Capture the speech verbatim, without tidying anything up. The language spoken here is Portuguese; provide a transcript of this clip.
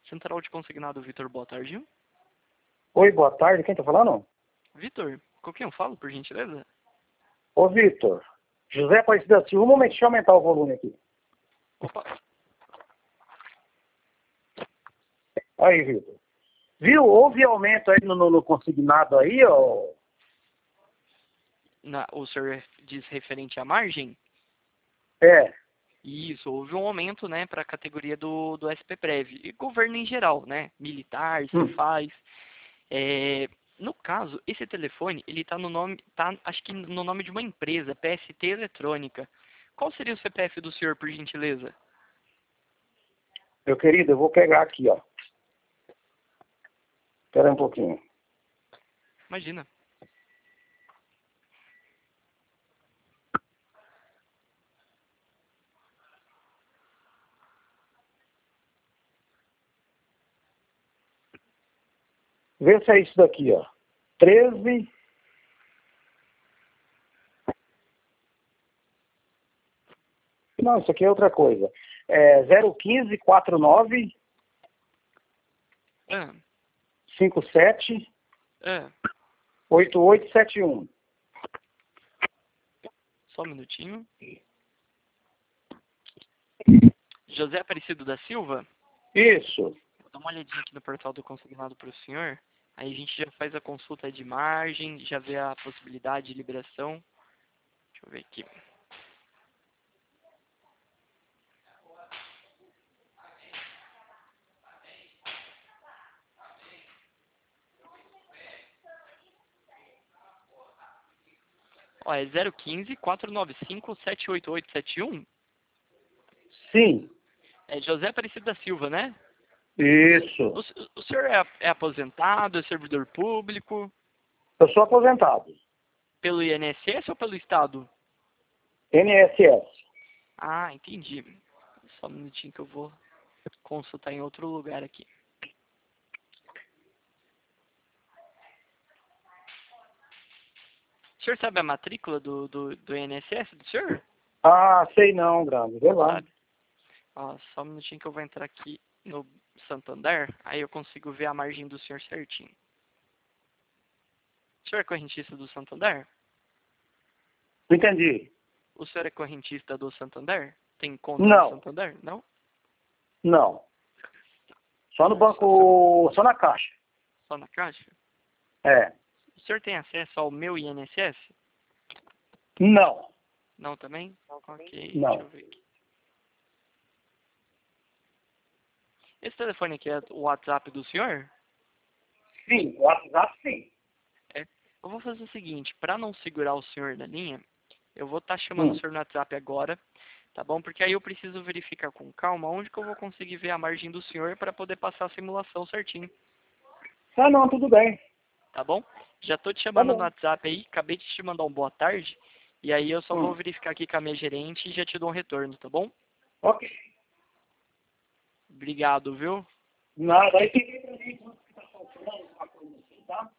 Central de Consignado, Vitor, boa tarde. Oi, boa tarde. Quem tá falando? Vitor, com quem eu falo, por gentileza? Ô, Vitor. José Aparecido da Silva. Um momento, deixa eu aumentar o volume aqui. Opa. Aí, Vitor. Viu? Houve aumento aí no, no, no consignado aí, ó. Na, o senhor diz referente à margem? É. Isso, houve um aumento, né, para a categoria do, do S P Prev. E governo em geral, né? Militar, Hum. Cefaz. É, no caso, esse telefone, ele tá no nome, tá, acho que no nome de uma empresa, P S T Eletrônica. Qual seria o C P F do senhor, por gentileza? Meu querido, eu vou pegar aqui, ó. Espera um pouquinho. Imagina. Vê se é isso daqui, ó. treze. Não, isso aqui é outra coisa. É zero um cinco quatro nove Ah, cinco sete ah, oito oito sete um. só um minutinho. José Aparecido da Silva? Isso. Vou dar uma olhadinha aqui no portal do consignado para o senhor. Aí a gente já faz a consulta de margem, já vê a possibilidade de liberação. Deixa eu ver aqui. Ó, é zero um cinco quatro nove cinco sete oito oito sete um? Sim. É José Aparecido da Silva, né? Isso. O, s- o senhor é, é aposentado, é servidor público, Eu sou aposentado. pelo I N S S ou pelo Estado? N S S. Ah, entendi. Só um minutinho que eu vou consultar em outro lugar aqui. O senhor sabe a matrícula do, do, do I N S S do senhor? Ah, sei não, grande. Vê Não lá. sabe? Ó, só um minutinho que eu vou entrar aqui no Santander, aí eu consigo ver a margem do senhor certinho. O senhor é correntista do Santander? Não entendi. O senhor é correntista do Santander? Tem conta no Não. Santander? Não? Não. Só no Não, só, só banco, só na caixa. só na caixa? É. O senhor tem acesso ao meu I N S S? Não. Não também? Ok, deixa Não. eu ver aqui. Esse telefone aqui é o WhatsApp do senhor? Sim, o WhatsApp sim. É. Eu vou fazer o seguinte, para não segurar o senhor na linha, eu vou estar chamando o Hum. senhor no WhatsApp agora, tá bom? Porque aí eu preciso verificar com calma onde que eu vou conseguir ver a margem do senhor para poder passar a simulação certinho, Ah, não, tudo bem. tá bom? Já tô te Tá chamando no bom. WhatsApp aí, acabei de te mandar um boa tarde, e aí eu só vou Hum. verificar aqui com a minha gerente e já te dou um retorno, tá bom? Ok. Obrigado, viu? Nada. Aí tem que pra mim quanto que tá faltando, uma coisa assim, tá?